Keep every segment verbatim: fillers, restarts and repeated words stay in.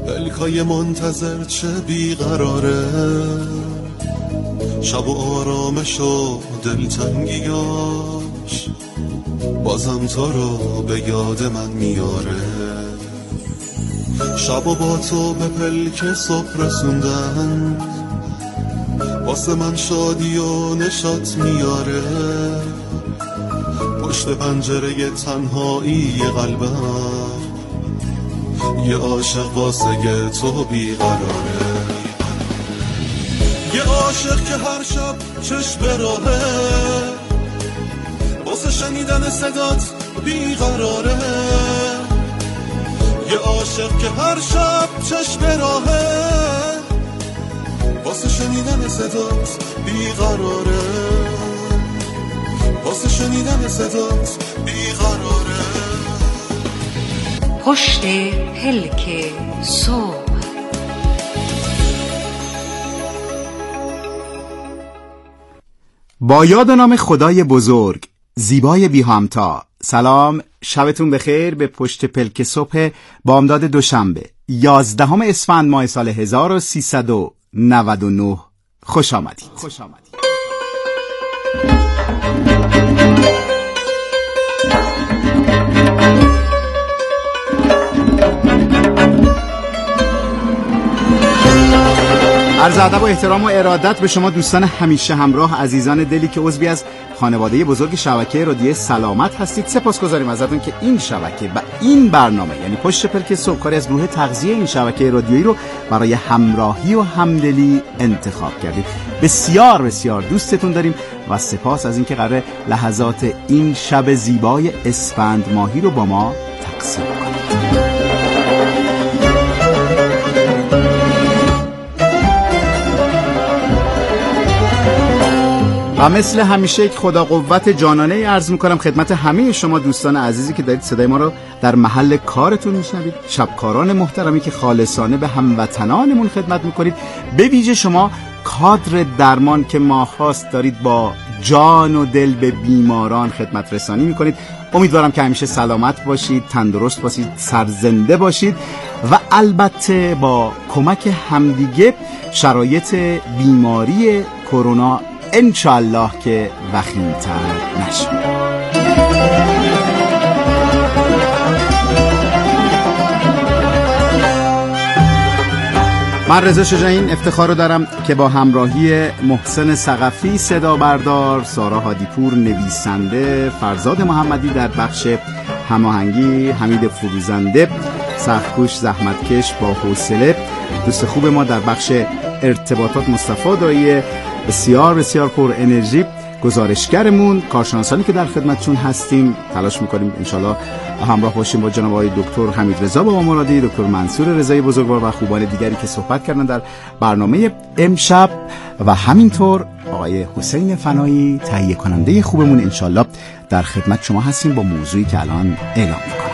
پلکای منتظر چه بیقراره، شب و آرامش و دلتنگیاش بازم تو رو به یاد من میاره. شب و با تو به پلک صبح رسوندن واسه من شادی و نشاط میاره. پشت پنجره تنهایی قلبم یه عاشق واسه تو بیقراره. یه عاشق که هر شب چشم به راهه، واسه شنیدن صدات بیقراره. یه عاشق که هر شب چشم به راهه، واسه شنیدن صدات بیقراره. واسه شنیدن صدات بیقراره. پشت پلک صبح. با یاد و نام خدای بزرگ، زیبای بی همتا. سلام، شبتون بخیر. به پشت پلک صبح بامداد دوشنبه یازدهم اسفند ماه سال هزار و سیصد و نود و نه خوش آمدید. خوش آمدید. عرض ادب و احترام و ارادت به شما دوستان همیشه همراه، عزیزان دلی که عضوی از خانواده بزرگ شبکه رادیو سلامت هستید. سپاسگزاریم ازتون که این شبکه و این برنامه یعنی پشت پلک صبح کاری از گروه تغذیه این شبکه رادیویی رو برای همراهی و همدلی انتخاب کردید. بسیار بسیار دوستتون داریم و سپاس از اینکه قراره لحظات این شب زیبای اسفند ماهی رو با ما تقسیم کنید. و مثل همیشه یک خدا قوت جانانه عرض میکنم خدمت همه شما دوستان عزیزی که دارید صدای ما رو در محل کارتون میشنوید، شبکاران محترمی که خالصانه به هموطنانمون خدمت میکنید، به ویژه شما کادر درمان که ما خواست دارید با جان و دل به بیماران خدمت رسانی میکنید. امیدوارم که همیشه سلامت باشید، تندرست باشید، سرزنده باشید و البته با کمک همدیگه شرایط بیماری کرونا انشالله که وخیم‌تر نشه. من رضا شجاعی افتخار رو دارم که با همراهی محسن ثقفی صدا بردار، سارا هادیپور نویسنده، فرزاد محمدی در بخش هماهنگی، حمید فروزنده سخت‌کوش زحمتکش با حوصله، دوست خوب ما در بخش ارتباطات مصطفی دایی بسیار بسیار پر انرژی، گزارشگرمون، کارشناسانی که در خدمتشون هستیم تلاش میکنیم انشالله همراه باشیم با جناب آقای دکتر حمید رضا بابا مرادی، دکتر منصور رضایی بزرگوار و خوبان دیگری که صحبت کردن در برنامه امشب و همینطور آقای حسین فنایی تهیه کننده خوبمون انشالله در خدمت شما هستیم با موضوعی که الان اعلام میکنم.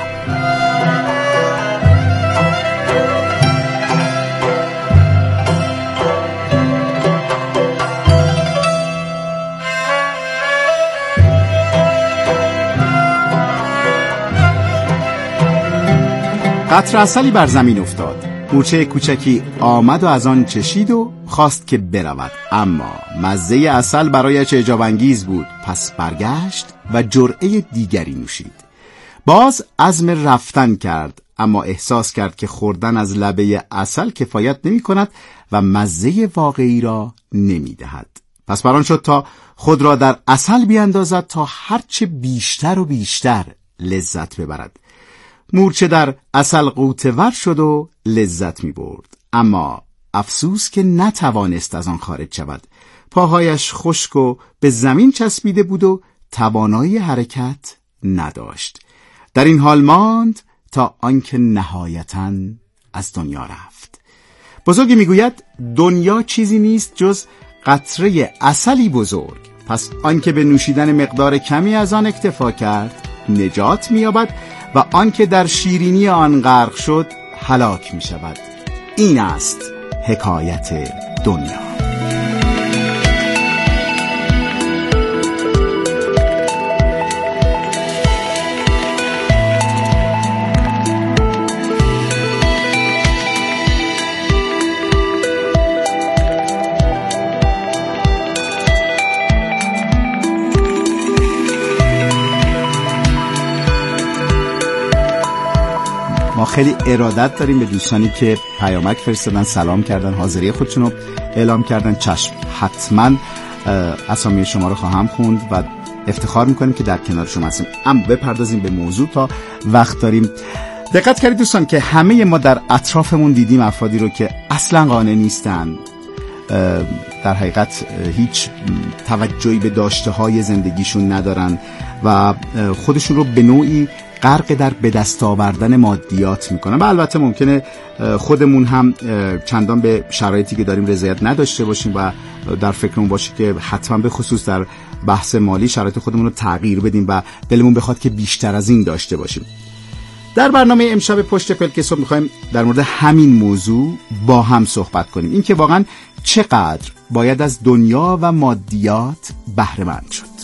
قطره عسلی بر زمین افتاد، مورچه کوچکی آمد و از آن چشید و خواست که برود، اما مزه عسل برایش اعجاب انگیز بود، پس برگشت و جرعه دیگری نوشید. باز عزم رفتن کرد، اما احساس کرد که خوردن از لبه عسل کفایت نمی کند و مزه واقعی را نمی دهد. پس بران شد تا خود را در عسل بیاندازد تا هرچه بیشتر و بیشتر لذت ببرد. مورچه در عسل غوطه‌ور شد و لذت می برد، اما افسوس که نتوانست از آن خارج شود. پاهایش خشک و به زمین چسبیده بود و توانایی حرکت نداشت. در این حال ماند تا آنکه نهایتاً از دنیا رفت. بزرگی میگوید دنیا چیزی نیست جز قطره عسلی بزرگ، پس آنکه به نوشیدن مقدار کمی از آن اکتفا کرد نجات می‌یابد و آنکه در شیرینی آن غرق شد هلاک می شود. این است حکایت دنیا. ما خیلی ارادت داریم به دوستانی که پیامک فرستادن، سلام کردن، حاضری خودشون رو اعلام کردن. چشم، حتما اسامی شما رو خواهم خوند و افتخار میکنیم که در کنار شما هستیم. اما بپردازیم به موضوع تا وقت داریم. دقت کردید دوستان که همه ما در اطرافمون دیدیم افرادی رو که اصلا قانع نیستن، در حقیقت هیچ توجهی به داشته های زندگیشون ندارن و خودشون رو به نوعی غرق در به دست آوردن مادیات میکنن. و البته ممکنه خودمون هم چندان به شرایطی که داریم رضایت نداشته باشیم و در فکرمون باشه که حتما به خصوص در بحث مالی شرایط خودمون رو تغییر بدیم و دلمون بخواد که بیشتر از این داشته باشیم. در برنامه امشب پشت پلک صبح میخوایم در مورد همین موضوع با هم صحبت کنیم، این که واقعا چقدر باید از دنیا و مادیات بهره مند شد.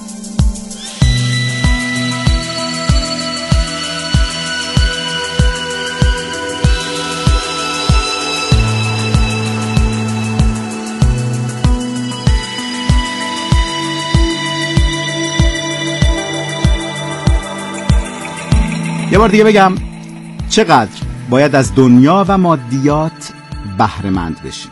یه بار دیگه بگم، چقدر باید از دنیا و مادیات بهره مند بشیم.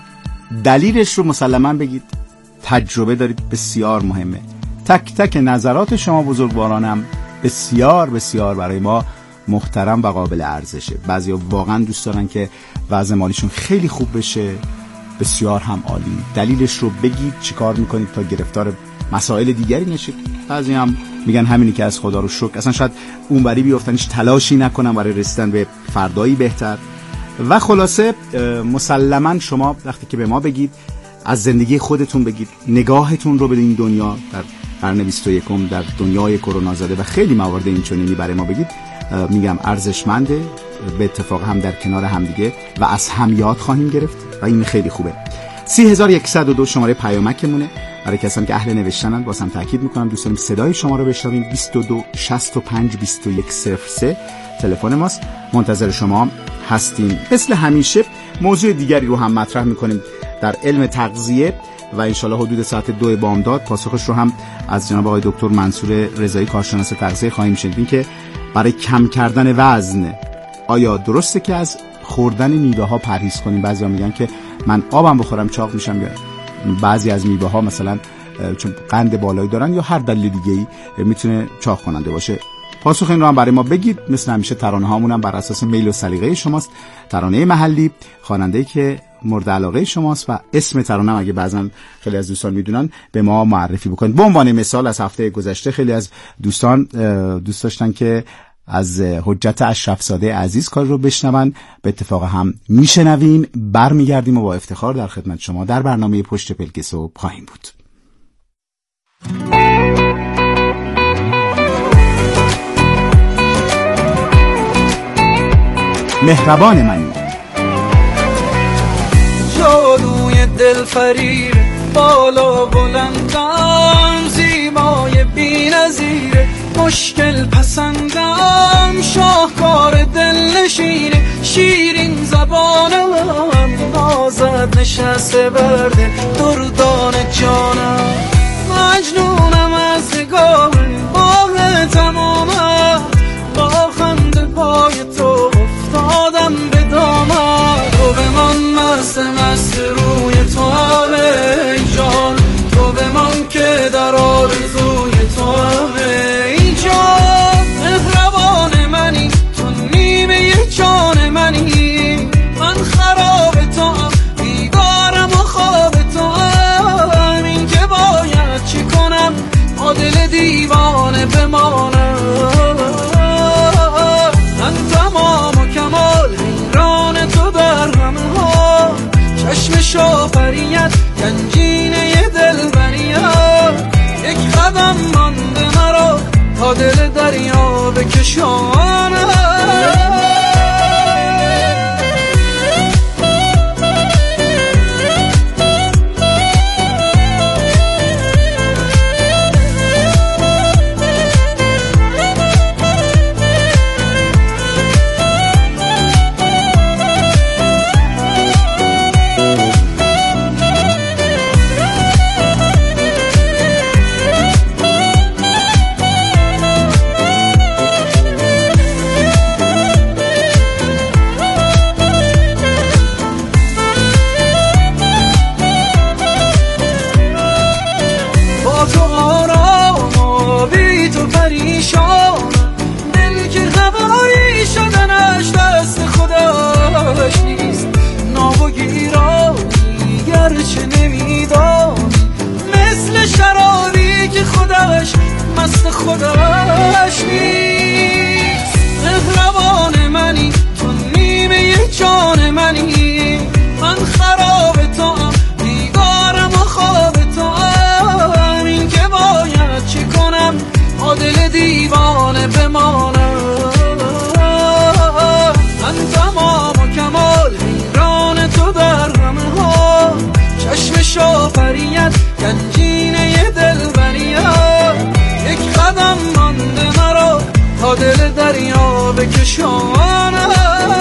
دلیلش رو مسلماً بگید، تجربه دارید، بسیار مهمه. تک تک نظرات شما بزرگوارانم بسیار بسیار برای ما محترم و قابل ارزشه. بعضیا واقعا دوست دارن که وضع مالیشون خیلی خوب بشه، بسیار هم عالی. دلیلش رو بگید، چیکار میکنید تا گرفتار مسائل دیگری نشید. بعضی هم میگن همینی که از خدا رو شکر، اصلا شاید اونوری بیافتن، هیچ تلاشی نکنن برای رسیدن به فردایی بهتر. و خلاصه مسلماً شما وقتی که به ما بگید، از زندگی خودتون بگید، نگاهتون رو به این دنیا در قرن بیست و یکم در دنیای کرونا زده و خیلی موارد این چنینی برای ما بگید، میگم ارزشمنده. به اتفاق هم در کنار هم دیگه و از هم یاد خواهیم گرفت و این خیلی خوبه. سی هزار و صد و دو شماره پیامکمونه برای کسانی که اهل نوشتنن. واسم تاکید میکنم دوست داریم صدای شما رو بشنویم. بیست و دو شصت و پنج بیست و یک صفر سه تلفن ماست، منتظر شما هستیم. مثل همیشه موضوع دیگری رو هم مطرح میکنیم در علم تغذیه و انشالله حدود ساعت دو بامداد پاسخش رو هم از جناب آقای دکتر منصور رضایی کارشناس تغذیه خواهیم شنید که برای کم کردن وزن آیا درسته که از خوردن میوه ها پرهیز کنیم؟ بعضیا میگن که من آبم بخورم چاق میشم، یا بعضی از میوه ها مثلا چون قند بالایی دارن یا هر دلیل دیگه‌ای میتونه چاق کننده باشه. پاسخ این رو هم برای ما بگید. مثل همیشه ترانه هامون هم بر اساس میل و سلیقه شماست. ترانه محلی، خواننده‌ای که مورد علاقه شماست و اسم ترانه اگه بعضا خیلی از دوستان میدونن به ما معرفی بکنید. به عنوان مثال از هفته گذشته خیلی از دوستان دوست داشتن که از حجت اشرف زاده عزیز کار رو بشنون. به اتفاق هم میشنویم، برمیگردیم و با افتخار در خدمت شما در برنامه پشت پلک صبح خواهیم بود. مهربان منی، جادوی دل فریب بالا بلندم، زیبای بی‌نظیر مشکل پسندم، شاهکار دل نشینه شیرین زبانم، نازد نشسته برده دردان جانم، مجنونم از نگاه باغ تمامت، با خنده پای تو افتادم به دامت، تو بمان مست مست روی تو همه ای جان، تو بمان که در آرزوی تو همه ای جان، مهربان منی تو نیمه جان منی، من خراب تو هم بیدارم و خواب تو هم، این که باید چی کنم با دل دیوانه بمانم، من تمام و کمال حیران تو در همه ها، چشم شافریت گنجینه دل بریت، یک قدم مانده مرا تا دل دریا بکشانم. خودش نیست. مهربان منی تو نیمه جان منی، من خراب تو هم بیگارم و خواب تو هم. این که باید چی کنم با دل دیوانه بمانم. من تمام و کمال حیران تو در همه ها، چشم شافریت گنجینه دلبریت. یک قدم مانده مرا تا دل دریا بکشانم.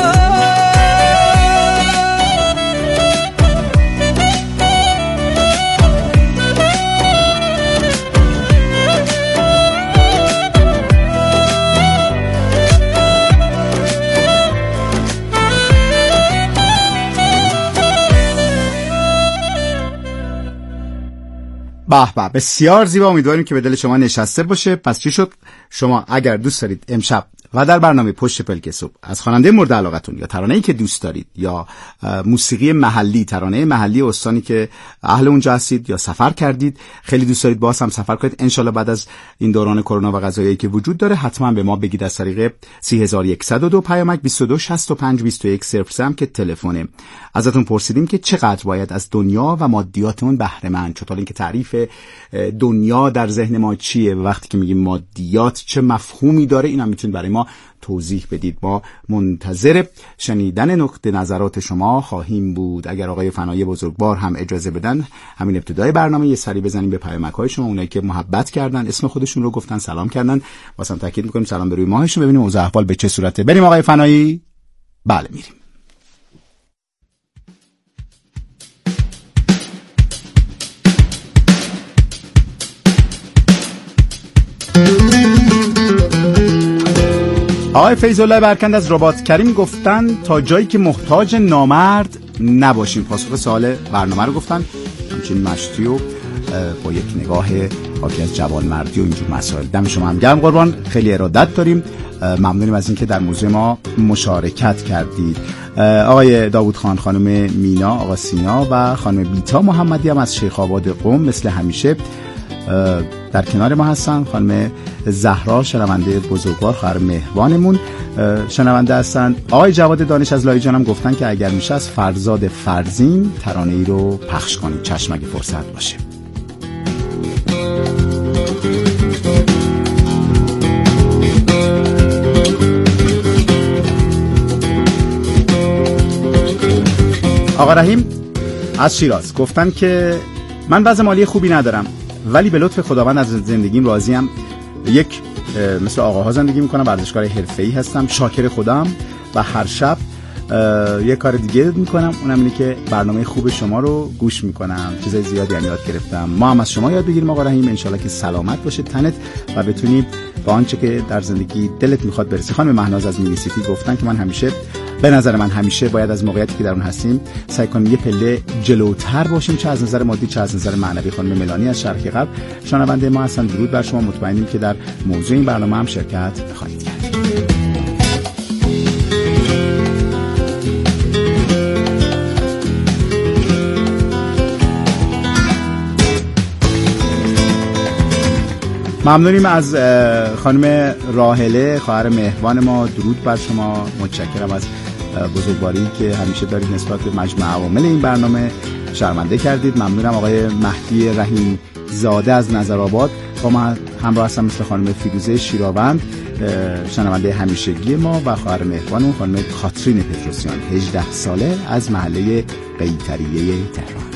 به به، بسیار زیبا. امیدواریم که به دل شما نشسته باشه. پس چی شد؟ شما اگر دوست دارید امشب و در برنامه پشت پلک صبح از خواننده مورد علاقتون یا ترانه‌ای که دوست دارید یا موسیقی محلی، ترانه محلی استانی که اهل اونجا هستید یا سفر کردید، خیلی دوست دارید باز هم سفر کنید، ان شاءالله بعد از این دوران کرونا و قضایایی که وجود داره، حتما به ما بگید از طریق سه هزار و صد و دو پیامک بیست و دو شصت و پنج بیست و یک صفر سه که تلفنه. ازتون پرسیدیم که چقدر باید از دنیا و مادیاتمون بهره مند. چطور اینکه تعریف دنیا در ذهن ما چیه و وقتی که میگیم مادیات چه مفهومی داره، اینا میتونید برای ما توضیح بدید. ما منتظر شنیدن نقطه نظرات شما خواهیم بود. اگر آقای فنایی بزرگوار هم اجازه بدن، همین ابتدای برنامه یه سری بزنیم به پیامک‌های شما، اونایی که محبت کردن، اسم خودشون رو گفتن، سلام کردن، واسه هم تاکید می‌کنیم سلام به روی ماهشون، ببینیم اوضاع احوال به چه صورته. بریم آقای فنایی. بله میریم. آقای فیض‌الله برکند از رباط کریم گفتن تا جایی که محتاج نامرد نباشیم. پاسخ سوال برنامه رو گفتن، همچنین مشتی و با یک نگاه حاکی از جوانمردی و اینجور مسائل. دم شما هم گرم قربان، خیلی ارادت داریم. ممنونیم از اینکه در موضوع ما مشارکت کردید. آقای داوود خان، خانم مینا، آقا سینا و خانم بیتا محمدی هم از شیخ آباد قم مثل همیشه در کنار ما هستن. خانم زهرا شنونده بزرگوار، خواهر مهربانمون، شنونده هستن. آقای جواد دانش از لایجان هم گفتن که اگر میشه از فرزاد فرزین ترانه ای رو پخش کنید، چشم اگه فرصت باشه. آقا رحیم از شیراز گفتن که من وضع مالی خوبی ندارم، ولی به لطف خداوند از زندگیم راضیم. یک مثل آقاها زندگی میکنم، ورزشکار حرفه‌ای هستم، شاکر خودم و هر شب یک کار دیگه میکنم، اونم اینه که برنامه خوب شما رو گوش میکنم. چیزای زیادی یعنی یاد گرفتم. ما هم از شما یاد بگیریم آقا رحیم، انشالله که سلامت باشه تنت و بتونی با آنچه که در زندگی دلت میخواد برسی. خانم مهناز از مینی سیتی گفتن که من همیشه، به نظر من همیشه باید از موقعیتی که در اون هستیم سعی کنیم یه پله جلوتر باشیم، چه از نظر مادی چه از نظر معنوی. خانم ملانی از شرق غرب شنونده ما هستن، درود بر شما، مطمئنیم که در موضوع این برنامه هم شرکت خواهید کرد. ممنونیم از خانم راهله، خواهر مهربان ما، درود بر شما، متشکرم از بزرگواری که همیشه دارید نسبت به مجمع عوامل این برنامه، شرمنده کردید. ممنونم آقای مهدی رحیم زاده از نظرآباد با ما همراه هستن، مثل خانم فیروزه شیراوند شنونده همیشگی ما و خواهر مهربانمون خانم کاترین پتروسیان هجده ساله از محله قیطریه تهران.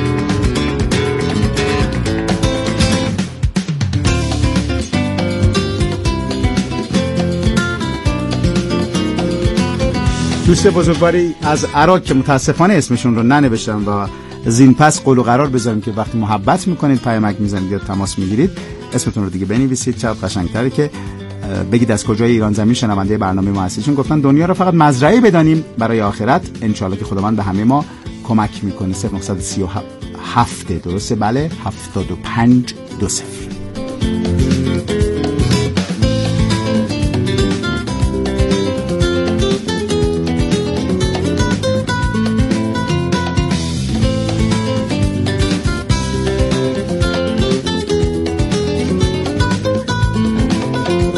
دوست بزرگواری از عراق که متاسفانه اسمشون رو ننوشتم و زین پس قول و قرار بذاریم که وقتی محبت میکنید پیامک میزنید یا تماس میگیرید اسمتون رو دیگه بنویسید، چقدر قشنگتره که بگید از کجای ایران زمین شنونده برنامه ما هستید. چون گفتن دنیا رو فقط مزرعه بدانیم برای آخرت. ان شاءالله که خداوند به همه ما کمک میکنه. صفر نه سه هفت درسته؟ بله، هفتاد و پنج دو صفر.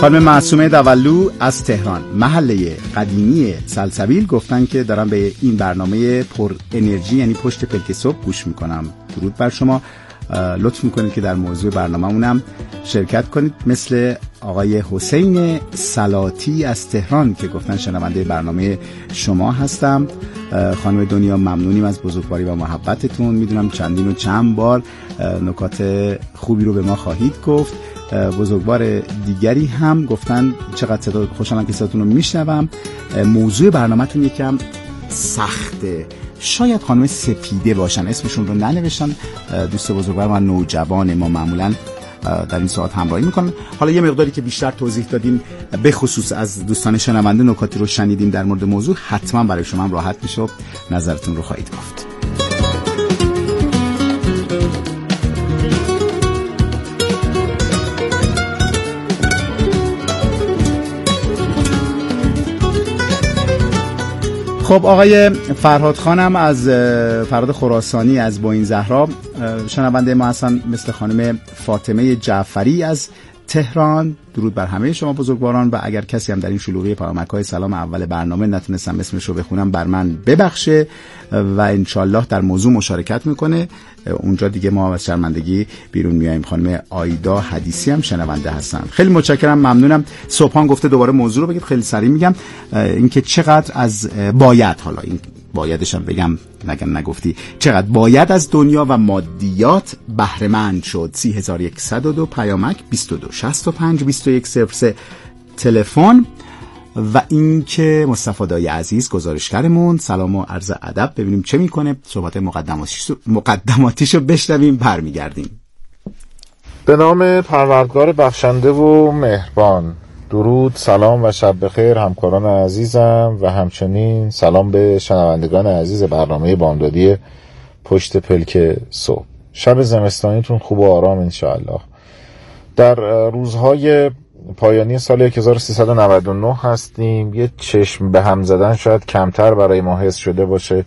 خانم معصومه دولو از تهران محله قدیمی سلسبیل گفتن که دارم به این برنامه پر انرژی یعنی پشت پلک صبح گوش میکنم. درود بر شما. لطف میکنید که در موضوع برنامه‌مونم شرکت کنید، مثل آقای حسین سلاتی از تهران که گفتن شنونده برنامه شما هستم. خانم دنیا ممنونیم از بزرگواری و محبتتون. میدونم چندین و چند بار نکات خوبی رو به ما خواهید گفت. بزرگوار دیگری هم گفتن چقدر صدا خوشحالم که صداتون رو میشنوم. موضوع برنامه‌تون یکم سخته. شاید خانم سپیده باشن، اسمشون رو ننوشتن. دوست بزرگوار ما نوجوان ما معمولاً در این ساعت همراهی میکنن. حالا یه مقداری که بیشتر توضیح دادیم به خصوص از دوستان شنونده، نکاتی رو شنیدیم در مورد موضوع، حتما برای شما هم راحت میشه و نظرتون رو خواهید گفت. خب آقای فرهاد خانم از فرهاد خراسانی از بوین زهرا شنونده ما هستن، مثل خانم فاطمه جعفری از تهران. درود بر همه شما بزرگواران، و اگر کسی هم در این شلوغی پیامک‌های سلام اول برنامه نتونستم اسمش رو بخونم بر من ببخشه و انشالله در موضوع مشارکت میکنه، اونجا دیگه ما از شرمندگی بیرون میایم. خانم آیدا حدیثی هم شنونده هستن. خیلی متشکرم، ممنونم. صبحان گفته دوباره موضوع رو بگید. خیلی سریع میگم اینکه چقدر از باید، حالا این بایدش هم بگم نگم نگفتی، چقدر باید از دنیا و مادیات بهره مند شد. سی هزار و صد و دو پیامک بیست و دو شصت و پنج بیست و یک صفر سه تلفن. و اینکه مصطفی دایی عزیز گزارشگرمون، سلام و عرض ادب، ببینیم چه میکنه. صحبت مقدماتیشو مقدماتیشو بشنویم، برمیگردیم. به نام پروردگار بخشنده و مهربان. درود، سلام و شب بخیر همکاران عزیزم، و همچنین سلام به شنوندگان عزیز برنامه بامدادی پشت پلک صبح. شب زمستانیتون خوب و آرام انشاءالله. در روزهای پایانی سال هزار و سیصد و نود و نه هستیم. یه چشم به هم زدن شاید کمتر برای ما حس شده باشه.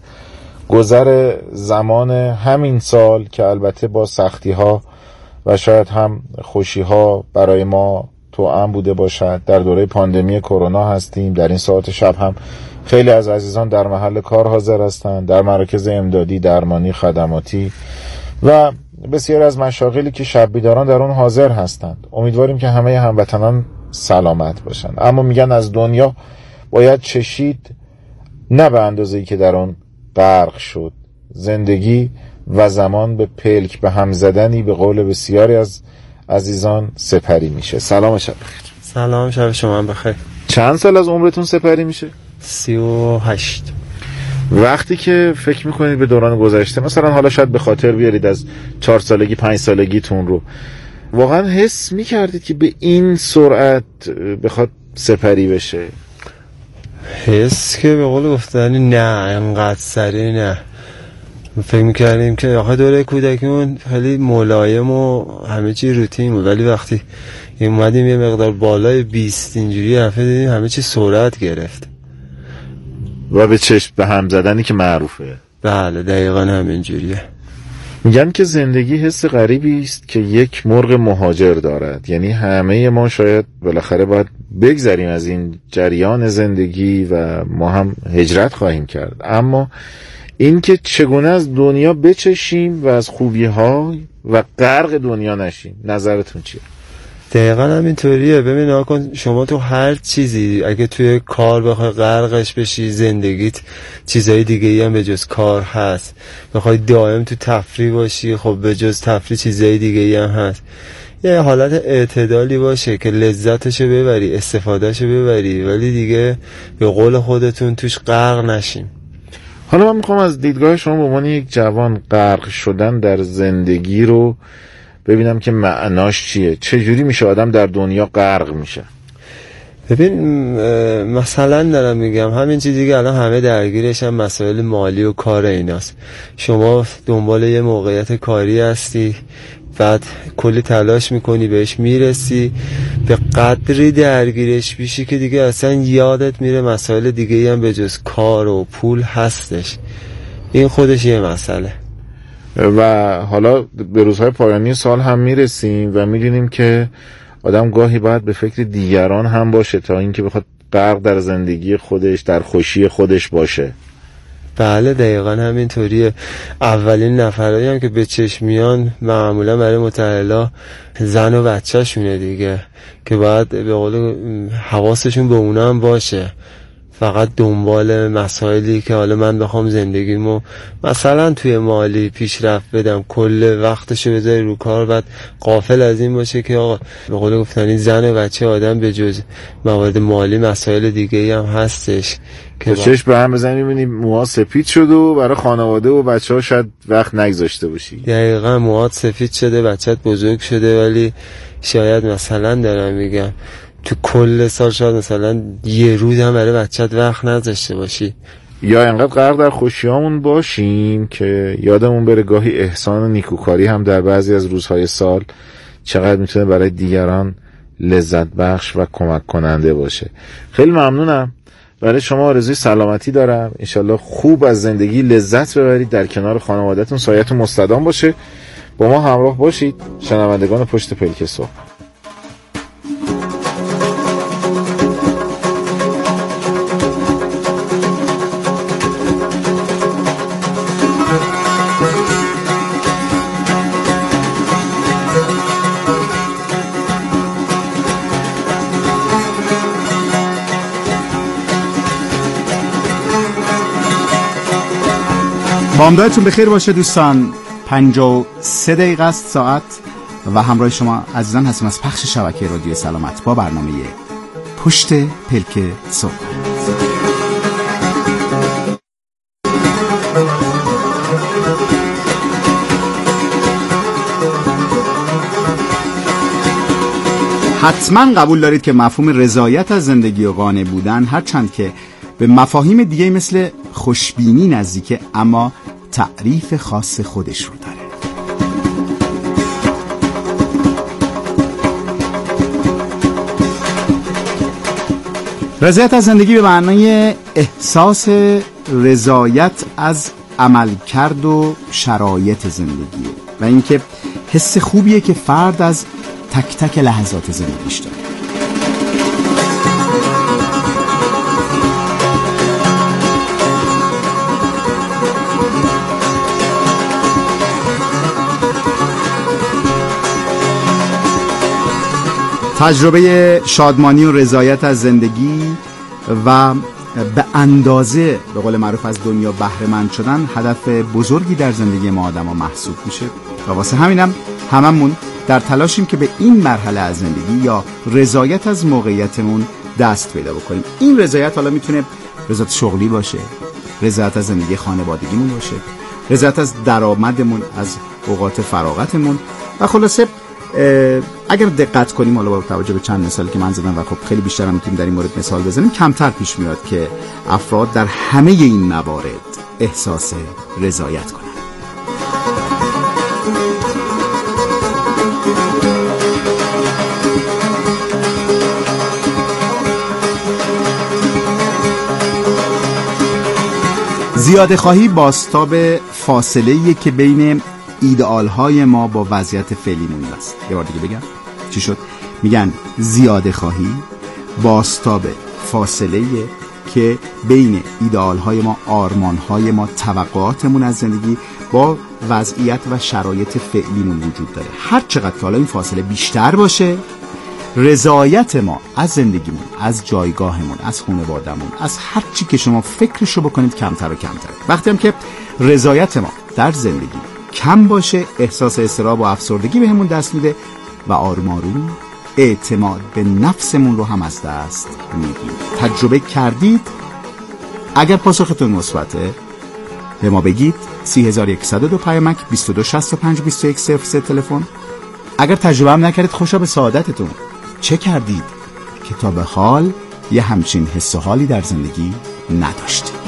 گذر زمان همین سال که البته با سختی ها و شاید هم خوشی ها برای ما توأم بوده باشد. در دوره پاندمی کرونا هستیم. در این ساعت شب هم خیلی از عزیزان در محل کار حاضر هستند، در مراکز امدادی، درمانی، خدماتی و بسیار از مشاغلی که شب بیداران در اون حاضر هستند. امیدواریم که همه هموطنان سلامت باشند. اما میگن از دنیا باید چشید، نه به اندازه‌ای که در اون غرق شد. زندگی و زمان به پلک به هم زدنی به قول بسیاری از عزیزان سپری میشه. سلام، شب بخیر. سلام، شب شما هم بخیر. چند سال از عمرتون سپری میشه؟ سی و هشت. وقتی که فکر میکنید به دوران گذشته، مثلا حالا شاید به خاطر بیارید از چهار سالگی پنج سالگیتون رو، واقعا حس میکردید که به این سرعت بخواد سپری بشه؟ حس که به قول گفتنی نه، انقدر سریع نه. فکر میکردیم که آخه دوره کودکیمون خیلی ملایم و همه چی روتین بود، ولی وقتی اومدیم یه مقدار بالای بیست اینجوری رفته دیدیم همه چی سرعت گرفت و به چشم به هم زدنی که معروفه. بله دقیقا همینجوریه. میگن که زندگی حس غریبی است که یک مرغ مهاجر دارد. یعنی همه ما شاید بالاخره باید بگذریم از این جریان زندگی و ما هم هجرت خواهیم کرد، اما این که چگونه از دنیا بچشیم و از خوبی ها و غرق دنیا نشیم، نظرتون چیه؟ دقیقا همینطوریه. ببین آقا، شما تو هر چیزی اگه توی کار بخوای غرقش بشی، زندگیت چیزای دیگه ای هم به جز کار هست. بخوای دائم تو تفریح باشی، خب به جز تفریح چیزای دیگه ای هم هست. یه حالت اعتدالی باشه که لذتشو ببری، استفادهشو ببری، ولی دیگه به قول خودتون توش غرق نشیم. حالا من میخوام از دیدگاه شما به عنوان یک جوان غرق شدن در زندگی رو ببینم که معناش چیه. چجوری میشه آدم در دنیا غرق میشه؟ ببین مثلا دارم میگم همین چیزی که الان همه درگیرش هم مسائل مالی و کار ایناست. شما دنبال یه موقعیت کاری هستی، بعد کلی تلاش میکنی بهش میرسی، به قدری درگیرش بیشی که دیگه اصلا یادت میره مسائل دیگه هم به جز کار و پول هستش. این خودش یه مسئله. و حالا به روزهای پایانی سال هم میرسیم و میدونیم که آدم گاهی باید به فکر دیگران هم باشه تا اینکه بخواد غرق در زندگی خودش، در خوشی خودش باشه. بله دقیقا همینطوریه. اولین نفرایی هم که به چشم میان معمولا برای متأهلا زن و بچه شونه دیگه، که باید به قول حواسشون به اونا هم باشه، فقط دنبال مسائلی که حالا من بخوام زندگیمو مثلا توی مالی پیشرفت بدم، کل وقتشو بذاره رو کار، بعد غافل از این باشه که آقا به قول گفتنی زن و بچه آدم به جز موارد مالی مسائل دیگه هم هستش که چشم به هم بزنی میبینی موها سفید شد و برای خانواده و بچه ها شاید وقت نگذاشته باشی. دقیقا موها سفید شده، بچت بزرگ شده، ولی شاید مثلا دارم میگم تو کل سال شاید مثلا یه روز هم برای بچت وقت نذاشته باشی، یا انقدر غرق در خوشیامون باشیم که یادمون بره گاهی احسان و نیکوکاری هم در بعضی از روزهای سال چقدر میتونه برای دیگران لذت بخش و کمک کننده باشه. خیلی ممنونم. برای شما آرزوی سلامتی دارم، انشالله خوب از زندگی لذت ببرید، در کنار خانواده‌تون سایه‌تون مستدام باشه. با ما همراه باشید شنوندگان پشت پلک صبح. بامدادتون بخیر باشه دوستان. پنجاه و سه دقیقه است ساعت و همراه شما عزیزان هستیم از پخش شبکه رادیو سلامت با برنامه پشت پلک صبح. حتما قبول دارید که مفهوم رضایت از زندگی و قانع بودن، هرچند که به مفاهیم دیگه مثل خوشبینی نزدیکه، اما تعریف خاص خودش رو داره. رضایت از زندگی به معنای احساس رضایت از عملکرد و شرایط زندگیه و اینکه حس خوبیه که فرد از تک تک لحظات زندگیش داره. تجربه شادمانی و رضایت از زندگی و به اندازه به قول معروف از دنیا بهره مند شدن هدف بزرگی در زندگی ما آدم ها محسوب میشه و واسه همینم هممون در تلاشیم که به این مرحله از زندگی یا رضایت از موقعیتمون دست پیدا بکنیم. این رضایت حالا میتونه رضایت شغلی باشه، رضایت از زندگی خانوادگیمون باشه، رضایت از درآمدمون، از اوقات فراغتمون و خلاصه اگر دقت کنیم حالا با توجه به چند مثالی که من زدم و خب خیلی بیشتر هم میتونیم در این مورد مثال بزنیم، کمتر پیش میاد که افراد در همه این موارد احساس رضایت کنند. زیاده خواهی بازتاب فاصله‌ایه که بین ایدئال های ما با وضعیت فعلیمون است. یه بار دیگه بگم چی شد؟ میگن زیاده خواهی بازتاب فاصله‌ایه که بین ایدئال های ما، آرمان های ما، توقعاتمون از زندگی با وضعیت و شرایط فعلیمون وجود داره. هر چقدر که حالا این فاصله بیشتر باشه، رضایت ما از زندگیمون، از جایگاهمون، از خانواده‌مون، از هر چی که شما فکرشو بکنید کمتر و کمتر. وقتی هم که رضایت ما در زندگی کم باشه، احساس اضطراب و افسردگی بهمون دست میده و آروم آروم اعتماد به نفسمون رو هم از دست میدیم. تجربه کردید؟ اگر پاسختون مثبته به ما بگید. سی هزار و صد و دو پیامک بیست و دو شصت و پنج بیست و یک صفر سه تلفن. اگر تجربه هم نکردید، خوشا به سعادتتون. چه کردید که تا به حال یه همچین حس و حالی در زندگی نداشتید؟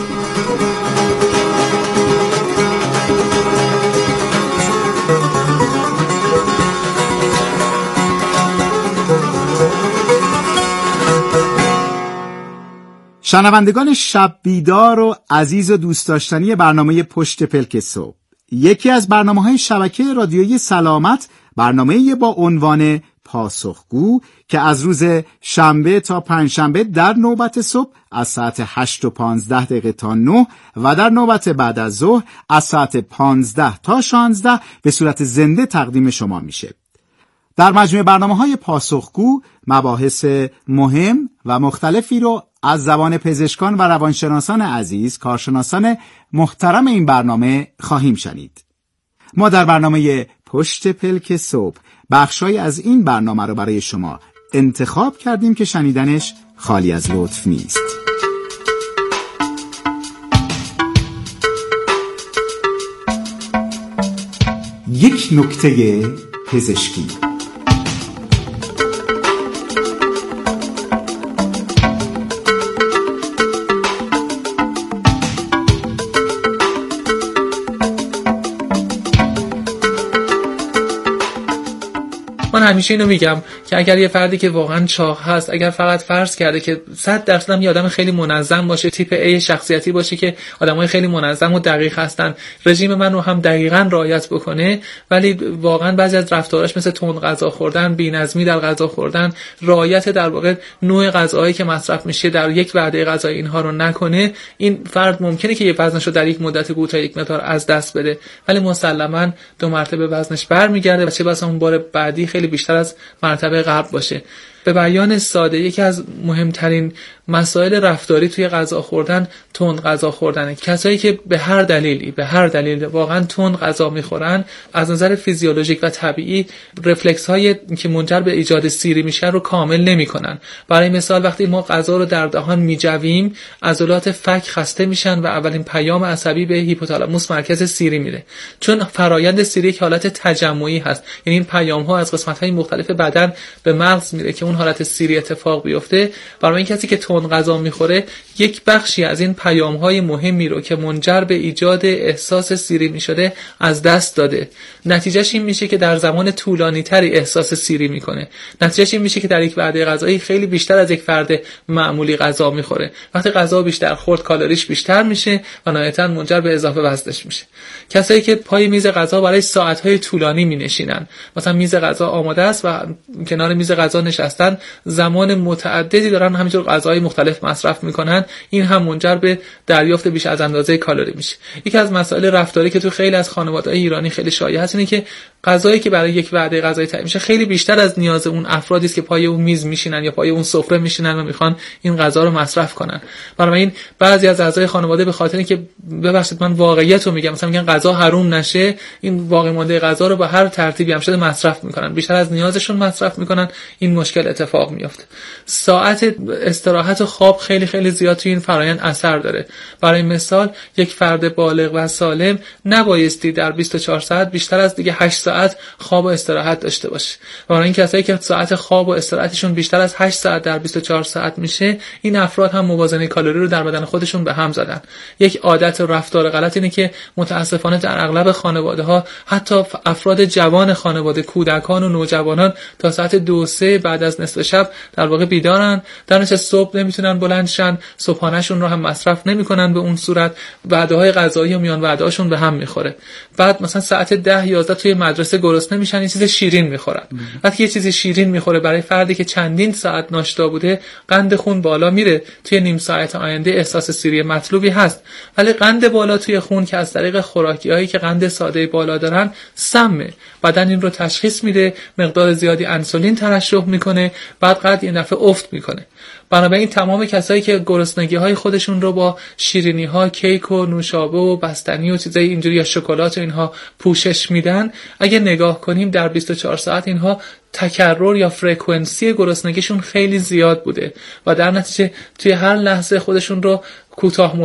شنوندگان شب بیدار و عزیز و دوست داشتنی برنامه پشت پلک صبح، یکی از برنامه‌های شبکه رادیویی سلامت، برنامه‌ای با عنوان پاسخگو که از روز شنبه تا پنجشنبه در نوبت صبح از ساعت هشت و پانزده دقیقه تا نه و در نوبت بعد از ظهر از ساعت پانزده تا شانزده به صورت زنده تقدیم شما میشه. در مجموعه برنامه‌های پاسخگو مباحث مهم و مختلفی رو از زبان پزشکان و روانشناسان عزیز، کارشناسان محترم این برنامه خواهیم شنید. ما در برنامه پشت پلک صبح بخشای از این برنامه رو برای شما انتخاب کردیم که شنیدنش خالی از لطف نیست. یک نکته پزشکی. من همیشه اینو میگم که اگر یه فردی که واقعا چاق هست، اگر فقط فرض کرده که صد درصد هم یه آدم خیلی منظم باشه، تیپ A شخصیتی باشه که آدمای خیلی منظم و دقیق هستن، رژیم من رو هم دقیقاً رعایت بکنه، ولی واقعا بعضی از رفتاراش مثل تند غذا خوردن، بی‌نظمی در غذا خوردن، رعایت در واقع نوع غذاهایی که مصرف میشه در یک وعده غذایی اینها رو نکنه، این فرد ممکنه که یه وزنش رو در یک مدت کوتاه یک مقدار از دست بده، ولی مسلماً دو مرتبه وزنش برمیگرده و چه بسا اون بار بعدی خیلی بیشتر از مرتبه قبل باشه. به بیان ساده یکی از مهمترین مسائل رفتاری توی غذا خوردن تند غذا خوردنه. کسایی که به هر دلیلی به هر دلیل واقعا تند غذا میخورن، از نظر فیزیولوژیک و طبیعی رفلکس هایی که منجر به ایجاد سیری میشن رو کامل نمیکنن. برای مثال وقتی ما غذا رو در دهان میجویم، عضلات فک خسته میشن و اولین پیام عصبی به هیپوتالاموس مرکز سیری میره. چون فرایند سیری یک حالت تجمعی هست، یعنی این پیام ها از قسمت های مختلف بدن به مغز میره که اون حالت سیری اتفاق بیفته. برای این کسی که تند غذا میخوره، یک بخشی از این پیام‌های مهمی رو که منجر به ایجاد احساس سیری میشده از دست داده. نتیجهش این میشه که در زمان طولانی‌تری احساس سیری میکنه. نتیجهش این میشه که در یک وعده غذایی خیلی بیشتر از یک فرد معمولی غذا میخوره. وقتی غذا بیشتر خورد، کالریش بیشتر میشه و نهایتاً منجر به اضافه وزنش میشه. کسایی که پای میز غذا برای ساعت‌های طولانی مینشینن، مثلا میز غذا آماده است و کنار میز غذا نشستن، زمان متعددی دارن همینجور غذاهای مختلف مصرف میکنن، این هم منجر به دریافت بیش از اندازه کالری میشه. یکی از مسائل رفتاری که تو خیلی از خانواده‌های ایرانی خیلی شایع هست اینه که غذایی که برای یک وعده غذایی تعیین میشه خیلی بیشتر از نیاز اون افرادی است که پای اون میز میشینن یا پای اون سفره میشینن و میخوان این غذا رو مصرف کنن. بنابراین بعضی از اعضای خانواده به خاطر اینکه ببخشید من واقعیت رو میگم، مثلا میگن غذا حروم نشه، این باقی مانده غذا رو به هر ترتیبی هم شده مصرف میکنن، بیشتر از نیازشون مصرف میکنن، این مشکل اتفاق میفته. ساعت استراحت و خواب خیلی خیلی زیاد توی این فرآیند اثر داره. برای مثال یک فرد بالغ و سالم نبایستی در بیست و چهار ساعت بیشتر از دیگه هشت ساعت خواب و استراحت داشته باشه. برای این کسایی که ساعت خواب و استراحتشون بیشتر از هشت ساعت در بیست و چهار ساعت میشه، این افراد هم موازنه کالری رو در بدن خودشون به هم زدن. یک عادت و رفتار غلط اینه که متاسفانه در اغلب خانواده‌ها، حتی افراد جوان خانواده، کودکان و نوجوانان تا ساعت دو سه بعد از نصف شب در واقع بیدارن، در نتیجه صبح نمیتونن بلند شن، صبحانه‌شون رو هم مصرف نمیکنن به اون صورت، وعده‌های غذایی و میان وعده‌هاشون به هم میخوره. بعد مثلا ساعت ده یازده توی مدرسه گرسنه میشن، یه چیز شیرین میخورن. وقتی یه چیز شیرین میخوره برای فردی که چندین ساعت ناشتا بوده، قند خون بالا میره، توی نیم ساعت آینده احساس سیری مطلوبی هست. ولی قند بالا توی خون که از طریق خوراکیایی که قند ساده بالا دارن سمه، بدن این رو تشخیص میده، مقدار زیادی انسولین ترشح میکنه، بعد قد یه دفعه افت میکنه. بنابراین تمام کسایی که گرسنگی‌های خودشون رو با شیرینی‌ها، کیک و نوشابه و بستنی و چیزای اینجوری یا شکلات و اینها پوشش میدن، اگه نگاه کنیم در بیست و چهار ساعت اینها تکرر یا فرکانسی گرسنگیشون خیلی زیاد بوده و در نتیجه توی هر لحظه خودشون رو کوتاه